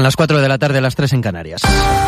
las 4 de la tarde, las 3 en Canarias.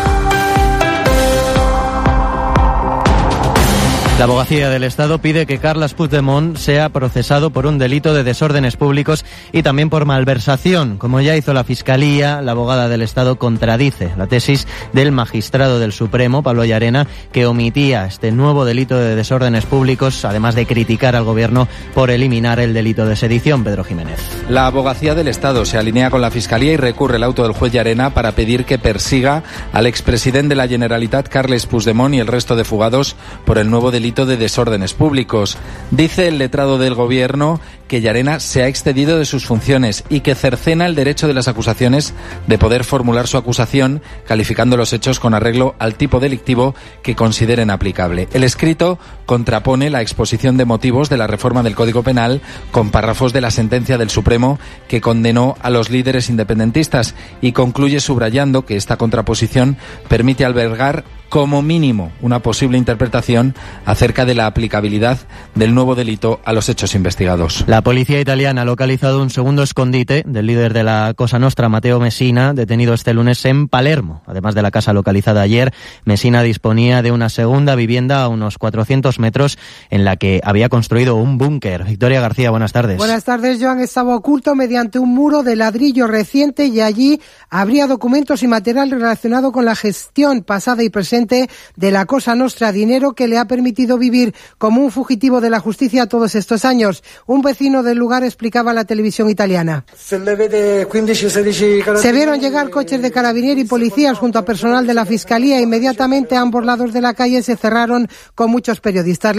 La Abogacía del Estado pide que Carles Puigdemont sea procesado por un delito de desórdenes públicos y también por malversación. Como ya hizo la Fiscalía, la abogada del Estado contradice la tesis del magistrado del Supremo, Pablo Llarena, que omitía este nuevo delito de desórdenes públicos, además de criticar al Gobierno por eliminar el delito de sedición. Pedro Jiménez. La Abogacía del Estado se alinea con la Fiscalía y recurre el auto del juez Llarena para pedir que persiga al expresidente de la Generalitat, Carles Puigdemont, y el resto de fugados por el nuevo delito de desórdenes públicos. Dice el letrado del Gobierno que Llarena se ha excedido de sus funciones y que cercena el derecho de las acusaciones de poder formular su acusación, calificando los hechos con arreglo al tipo delictivo que consideren aplicable. El escrito contrapone la exposición de motivos de la reforma del Código Penal con párrafos de la sentencia del Supremo que condenó a los líderes independentistas y concluye subrayando que esta contraposición permite albergar como mínimo una posible interpretación acerca de la aplicabilidad del nuevo delito a los hechos investigados. La policía italiana ha localizado un segundo escondite del líder de la Cosa Nostra, Matteo Messina, detenido este lunes en Palermo. Además de la casa localizada ayer, Messina disponía de una segunda vivienda a unos 400 metros en la que había construido un búnker. Victoria García, buenas tardes. Buenas tardes, Joan. Estaba oculto mediante un muro de ladrillo reciente y allí habría documentos y material relacionado con la gestión pasada y presente de la Cosa Nostra, dinero que le ha permitido vivir como un fugitivo de la justicia todos estos años. Un vecino del lugar explicaba a la televisión italiana. Se vieron llegar coches de carabinieri y policías junto a personal de la Fiscalía. Inmediatamente a ambos lados de la calle se cerraron con muchos periodistas.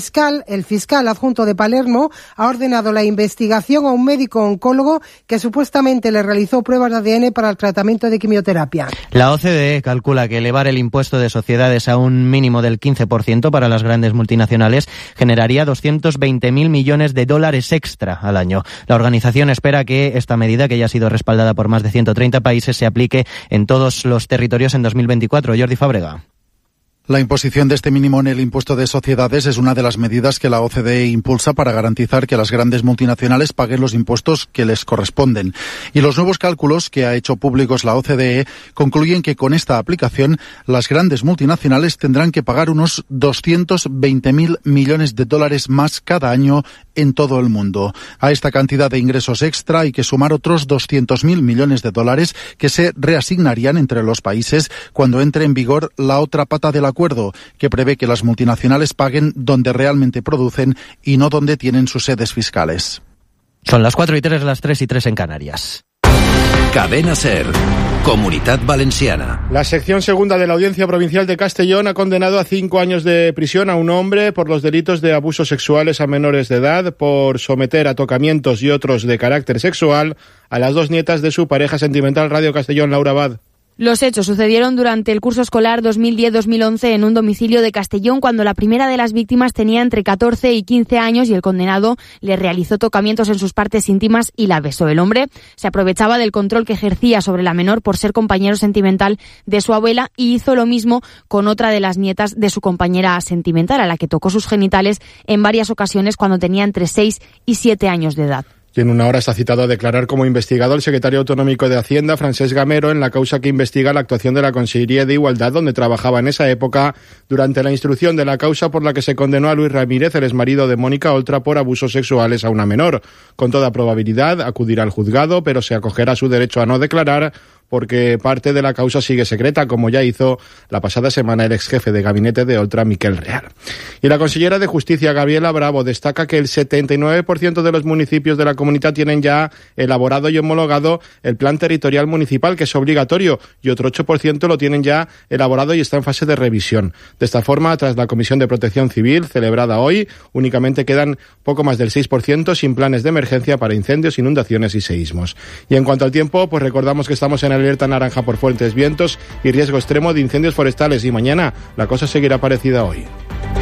El fiscal adjunto de Palermo ha ordenado la investigación a un médico oncólogo que supuestamente le realizó pruebas de ADN para el tratamiento de quimioterapia. La OCDE calcula que elevar el impuesto de sociedades a un mínimo del 15% para las grandes multinacionales generaría 220.000 millones de dólares extra al año. La organización espera que esta medida, que ya ha sido respaldada por más de 130 países, se aplique en todos los territorios en 2024. Jordi Fábrega. La imposición de este mínimo en el impuesto de sociedades es una de las medidas que la OCDE impulsa para garantizar que las grandes multinacionales paguen los impuestos que les corresponden. Y los nuevos cálculos que ha hecho públicos la OCDE concluyen que con esta aplicación las grandes multinacionales tendrán que pagar unos 220.000 millones de dólares más cada año en todo el mundo. A esta cantidad de ingresos extra hay que sumar otros 200.000 millones de dólares que se reasignarían entre los países cuando entre en vigor la otra pata del acuerdo, que prevé que las multinacionales paguen donde realmente producen y no donde tienen sus sedes fiscales. Son las 4:03, las 3:03 en Canarias. Cadena SER, Comunitat Valenciana. La sección segunda de la Audiencia Provincial de Castellón ha condenado a 5 años de prisión a un hombre por los delitos de abusos sexuales a menores de edad, por someter a tocamientos y otros de carácter sexual a las 2 nietas de su pareja sentimental. Radio Castellón, Laura Abad. Los hechos sucedieron durante el curso escolar 2010-2011 en un domicilio de Castellón, cuando la primera de las víctimas tenía entre 14 y 15 años y el condenado le realizó tocamientos en sus partes íntimas y la besó. El hombre se aprovechaba del control que ejercía sobre la menor por ser compañero sentimental de su abuela y hizo lo mismo con otra de las nietas de su compañera sentimental, a la que tocó sus genitales en varias ocasiones cuando tenía entre 6 y 7 años de edad. Y en una hora está citado a declarar como investigado el secretario autonómico de Hacienda, Francesc Gamero, en la causa que investiga la actuación de la Consellería de Igualdad, donde trabajaba en esa época, durante la instrucción de la causa por la que se condenó a Luis Ramírez, el exmarido de Mónica Oltra, por abusos sexuales a una menor. Con toda probabilidad acudirá al juzgado, pero se acogerá a su derecho a no declarar, porque parte de la causa sigue secreta, como ya hizo la pasada semana el ex jefe de gabinete de Oltra, Miquel Real. Y la consellera de Justicia, Gabriela Bravo, destaca que el 79% de los municipios de la comunidad tienen ya elaborado y homologado el plan territorial municipal, que es obligatorio, y otro 8% lo tienen ya elaborado y está en fase de revisión. De esta forma, tras la Comisión de Protección Civil celebrada hoy, únicamente quedan poco más del 6% sin planes de emergencia para incendios, inundaciones y seísmos. Y en cuanto al tiempo, pues recordamos que estamos en alerta naranja por fuertes vientos y riesgo extremo de incendios forestales, y mañana la cosa seguirá parecida a hoy.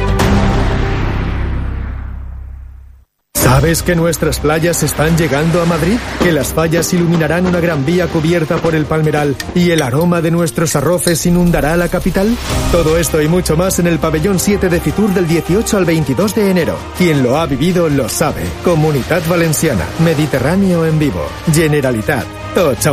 ¿Sabes que nuestras playas están llegando a Madrid? ¿Que las fallas iluminarán una gran vía cubierta por el Palmeral y el aroma de nuestros arroces inundará la capital? Todo esto y mucho más en el Pabellón 7 de Fitur del 18 al 22 de enero. Quien lo ha vivido lo sabe. Comunitat Valenciana. Mediterráneo en vivo. Generalitat. Tots